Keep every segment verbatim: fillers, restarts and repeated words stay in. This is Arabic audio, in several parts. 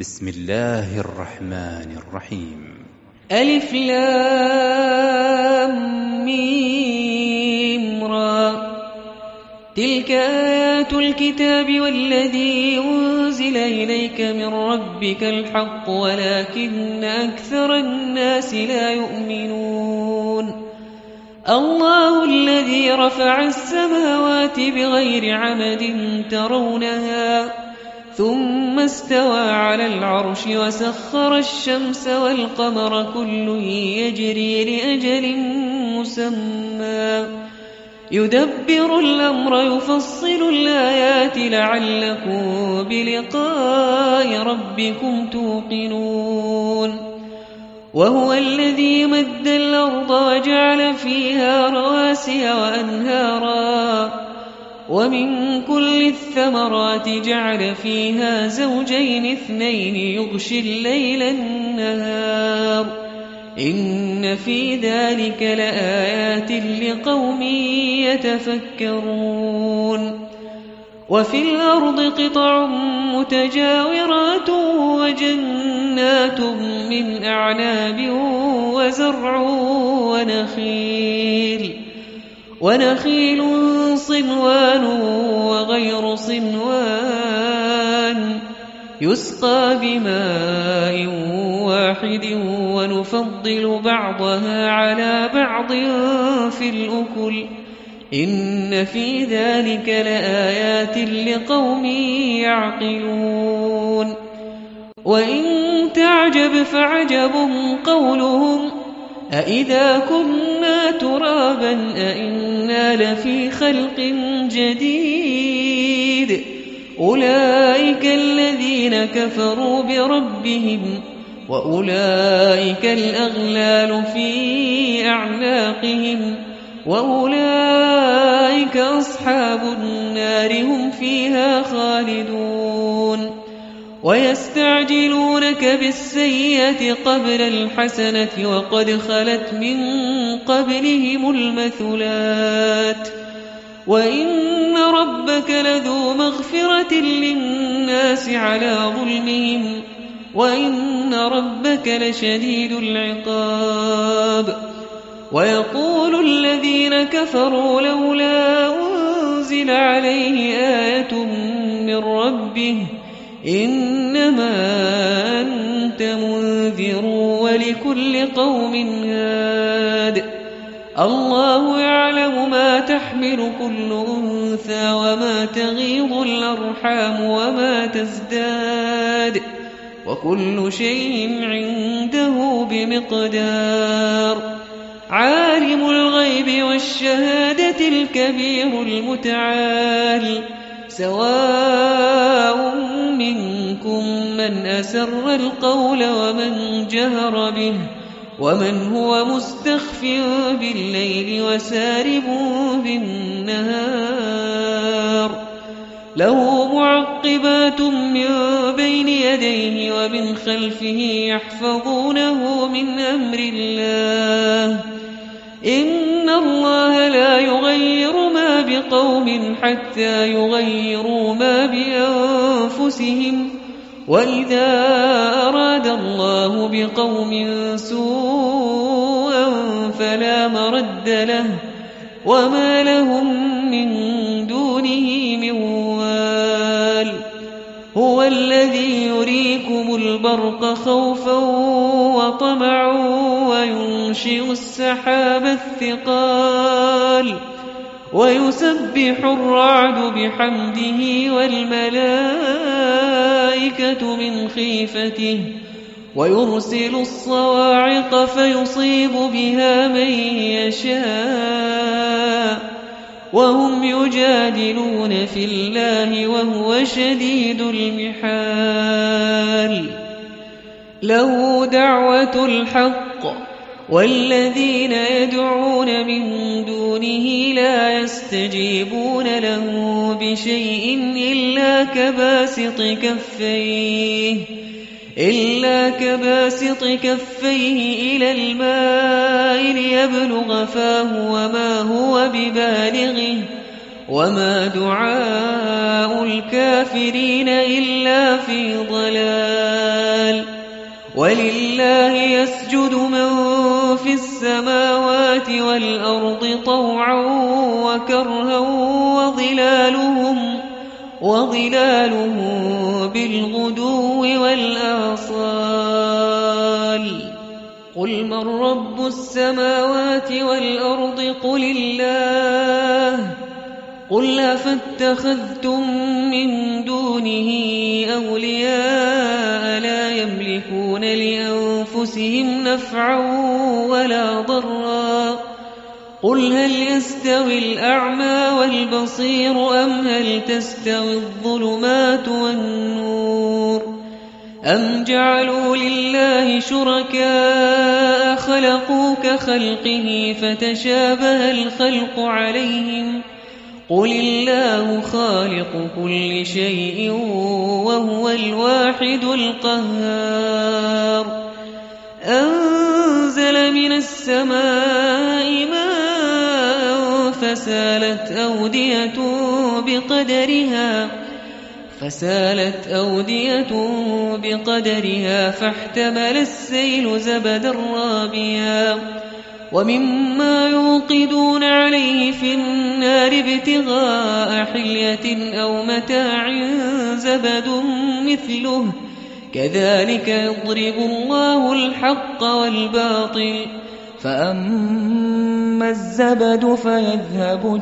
بسم الله الرحمن الرحيم. ألف لام ميم را. تلك آيات الكتاب والذي أنزل إليك من ربك الحق ولكن أكثر الناس لا يؤمنون. الله الذي رفع السماوات بغير عمد ترونها ثم استوى على العرش وسخر الشمس والقمر كل يجري لأجل مسمى يدبر الأمر يفصل الآيات لعلكم بلقاء ربكم توقنون. وهو الذي مد الأرض وجعل فيها رواسي وأنهارا ومن كل الثمرات جعل فيها زوجين اثنين يغشي الليل النهار إن في ذلك لآيات لقوم يتفكرون. وفي الأرض قطع متجاورات وجنات من أعناب وزرع ونخيل ونخيل صنوان وغير صنوان يسقى بماء واحد ونفضل بعضها على بعض في الأكل إن في ذلك لآيات لقوم يعقلون. وإن تعجب فعجب قولهم أإذا كنا ترابا أإنا لفي خلق جديد أولئك الذين كفروا بربهم وأولئك الأغلال في أعناقهم وأولئك أصحاب النار هم فيها خالدون. ويستعجلونك بالسيئة قبل الحسنة وقد خلت من قبلهم المثلات وإن ربك لذو مغفرة للناس على ظلمهم وإن ربك لشديد العقاب. ويقول الذين كفروا لولا أنزل عليه آية من ربه إنما أنت منذر ولكل قوم هاد. الله يعلم ما تحمل كل أنثى وما تغيض الأرحام وما تزداد وكل شيء عنده بمقدار. عالم الغيب والشهادة الكبير المتعال سواء منكم من أسر القول ومن جهر به ومن هو مستخف بالليل وسارب بالنهار. له معقبات من بين يديه ومن خلفه يحفظونه من أمر الله إن الله لا يغير ما بقوم حتى يغيروا ما بأنفسهم وإذا أراد الله بقوم سوءا فلا مرد له وما لهم من دونه من وال. هو الذي يريكم البرق خوفا وطمعا وينشئ السحاب الثقال ويسبح الرعد بحمده والملائكة من خيفته ويرسل الصواعق فيصيب بها من يشاء وهم يجادلون في الله وهو شديد المحال. له دعوة الحق والذين يدعون من دونه لا يستجيبون له بشيء إلا كباسط كفيه إلا كباسط كفيه إلى الماء ليبلغ فاه وما هو ببالغه وما دعاء الكافرين إلا في ضلال. ولله يسجد من في السماوات والأرض طوعا وكرها وظلالهم وظلالهم بالغدو والآصال قل من رب السماوات والأرض قل الله قل أفاتخذتم من دونه أولياء لا يملكون لأنفسهم نفعا ولا ضرا قل هل يستوي الأعمى والبصير أم هل تستوي الظلمات والنور أم جعلوا لله شركاء خلقوا كخلقه فتشابه الخلق عليهم قل الله خالق كل شيء وهو الواحد القهار أنزل من السماء ماء فسالت أودية بقدرها فسالت أودية بقدرها فاحتمل السيل زبدا رابيا ومما يوقدون عليه في النار ابتغاء حلية أو متاع زبد مثله كذلك يضرب الله الحق والباطل فأما الزبد فيذهب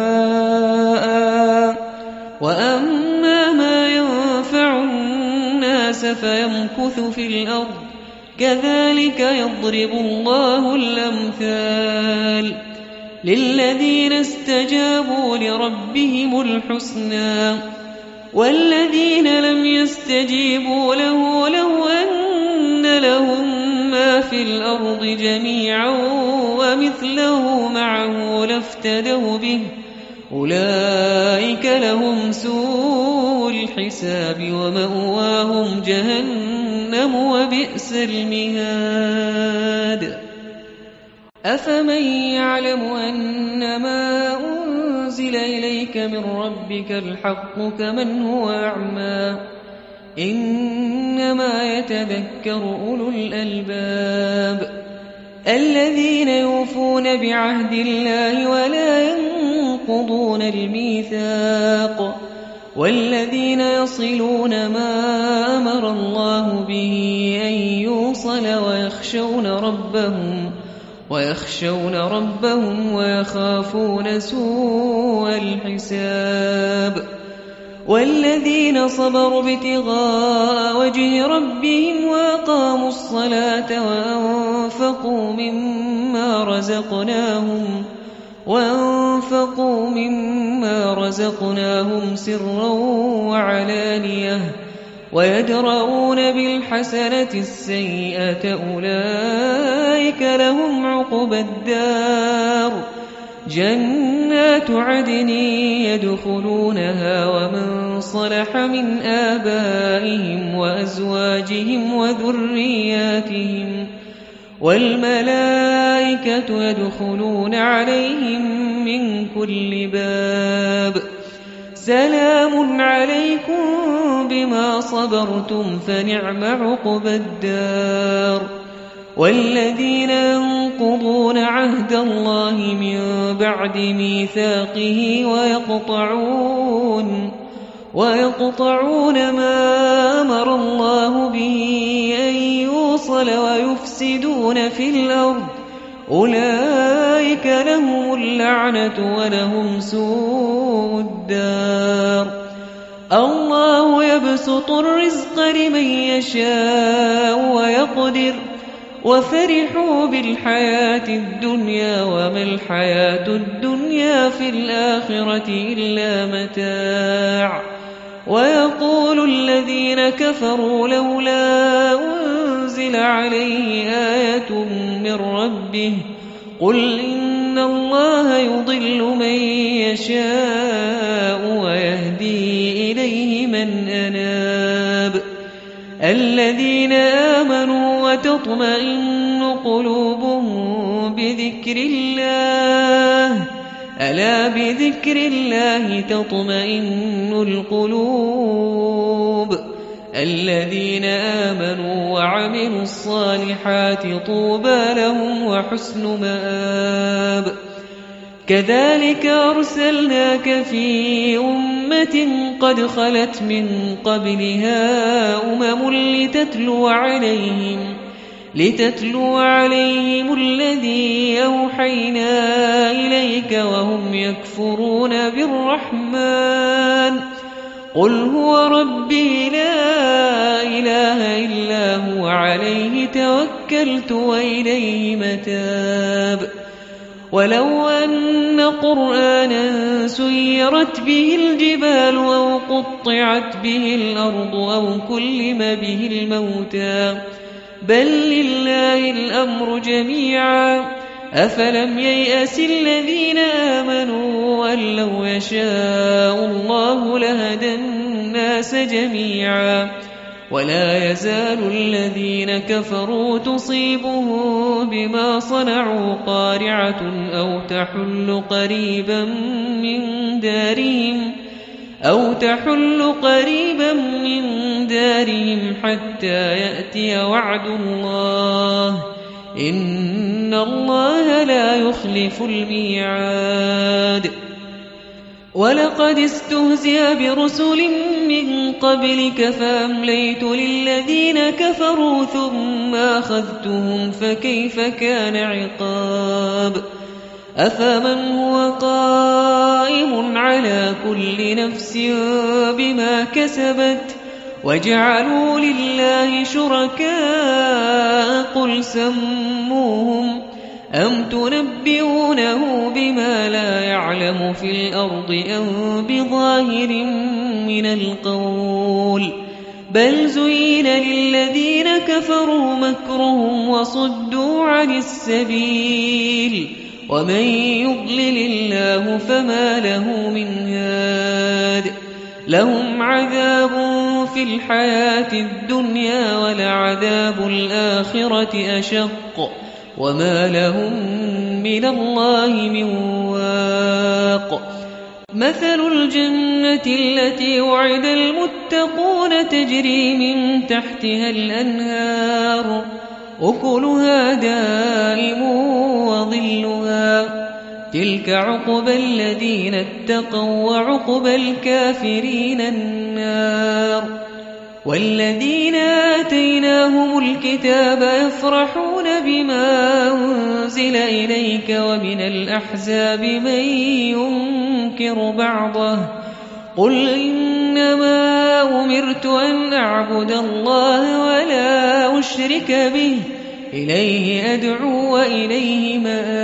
جفاء وأما ما ينفع الناس فيمكث في الأرض كذلك يضرب الله الأمثال للذين استجابوا لربهم الحسنى والذين لم يستجيبوا له لو أن لهم ما في الأرض جميعا ومثله معه لافتدوا به أولئك لهم سوء الحساب ومأواهم جهنم وبئس المهاد أفمن يعلم أنما أنزل إليك من ربك الحق كمن هو أعمى إنما يتذكر أولو الألباب الذين يوفون بعهد الله ولا ينقضون الميثاق والذين يصلون ما أمر الله به أن يوصل ويخشون ربهم ويخشون ربهم ويخافون سوء الحساب والذين صبروا ابتغاء وجه ربهم وأقاموا الصلاة وأنفقوا مما رزقناهم وأنفقوا مما رزقناهم سرا وعلانية ويدرؤون بالحسنة السيئة أولئك لهم عقبى الدار جنات عدن يدخلونها ومن صلح من آبائهم وأزواجهم وذرياتهم والملائكة يدخلون عليهم من كل باب سلام عليكم بما صبرتم فنعم عقبى الدار والذين ينقضون عهد الله من بعد ميثاقه ويقطعون ويقطعون ما أمر الله به أن يوصل ويفسدون في الأرض أولئك لهم اللعنة ولهم سوء الدار الله يبسط الرزق لمن يشاء ويقدر وفرحوا بالحياة الدنيا وما الحياة الدنيا في الآخرة إلا متاع ويقول الذين كفروا لولا أنزل عليه آية من ربه قل إن الله يضل من يشاء ويهدي إليه من أناب الذين آمنوا وتطمئن قلوبهم بذكر الله ألا بذكر الله تطمئن القلوب الذين آمنوا وعملوا الصالحات طوبى لهم وحسن مآب. كذلك أرسلناك في أمة قد خلت من قبلها أمم لتتلو عليهم لتتلو عليهم الذي أوحينا إليك وهم يكفرون بالرحمن قل هو ربي لا إله إلا هو عليه توكلت وإليه متاب. ولو أن قرآنا سيرت به الجبال أو قطعت به الأرض أو كلم به الموتى بل لله الأمر جميعا أفلم ييأس الذين آمنوا أن لو يشاء الله لهدى الناس جميعا ولا يزال الذين كفروا تصيبهم بما صنعوا قارعة أو تحل قريبا من دارهم أو تحل قريبا من دارهم حتى يأتي وعد الله إن الله لا يخلف الميعاد. ولقد استهزئ برسل من قبلك فأمليت للذين كفروا ثم أخذتهم فكيف كان عقاب. أفمن هو قائم على كل نفس بما كسبت وجعلوا لله شركاء قل سموهم أم تنبئونه بما لا يعلم في الأرض أم بظاهر من القول بل زين للذين كفروا مكرهم وصدوا عن السبيل ومن يضلل الله فما له من هاد. لهم عذاب في الحياة الدنيا ولعذاب الآخرة أشق وما لهم من الله من واق. مثل الجنة التي وعد المتقون تجري من تحتها الأنهار أكلها دائم وظلها تلك عقبى الذين اتقوا وعقبى الكافرين النار. والذين آتيناهم الكتاب يفرحون بما أنزل إليك ومن الأحزاب من ينكر بعضه قل إنما أمرت أن أعبد الله ولا أشرك به إليه أدعو وإليه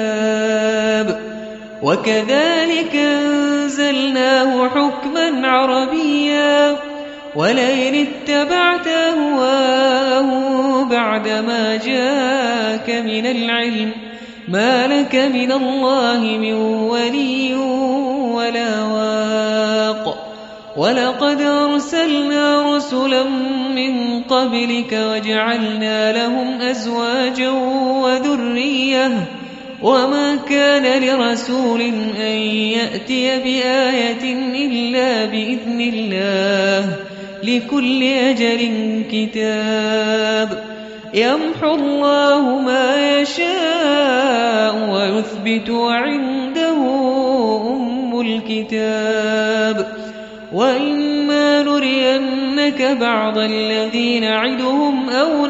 مآب. وكذلك أنزلناه حكما عربيا ولئن اتبعت أهواءهم بعدما جاءك من العلم ما لك من الله من ولي ولا واق. ولقد أرسلنا رسلا من قبلك وجعلنا لهم أزواجا وذرية وما كان لرسول أن يأتي بآية إلا بإذن الله لكل أجل كتاب. يمحو الله ما يشاء ويثبت وعنده أم الكتاب. وإما نرينك بعض الذي نعدهم أو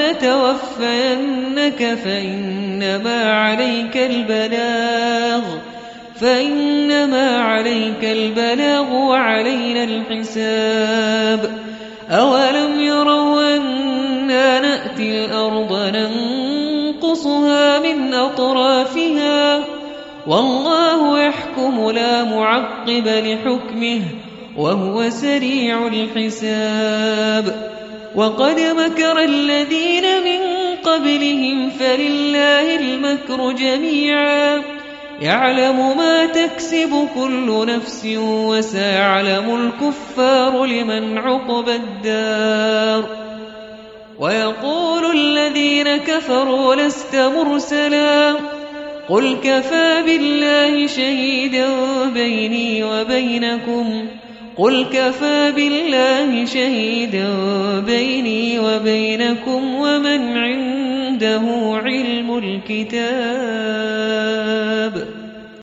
نتوفينك فإنما عليك البلاغ فإنما عليك البلاغ وعلينا الحساب. أولم يروا أنا نأتي الأرض ننقصها من أطرافها والله يحكم لا معقب لحكمه وهو سريع الحساب. وقد مكر الذين من قبلهم فلله المكر جميعا يعلم ما تكسب كل نفس وسيعلم الكفار لمن عقبى الدار. ويقول الذين كفروا لست مرسلا قل كفى بالله شهيدا بيني وبينكم قل كفى بالله شهيدا بيني وبينكم ومن عنده علم الكتاب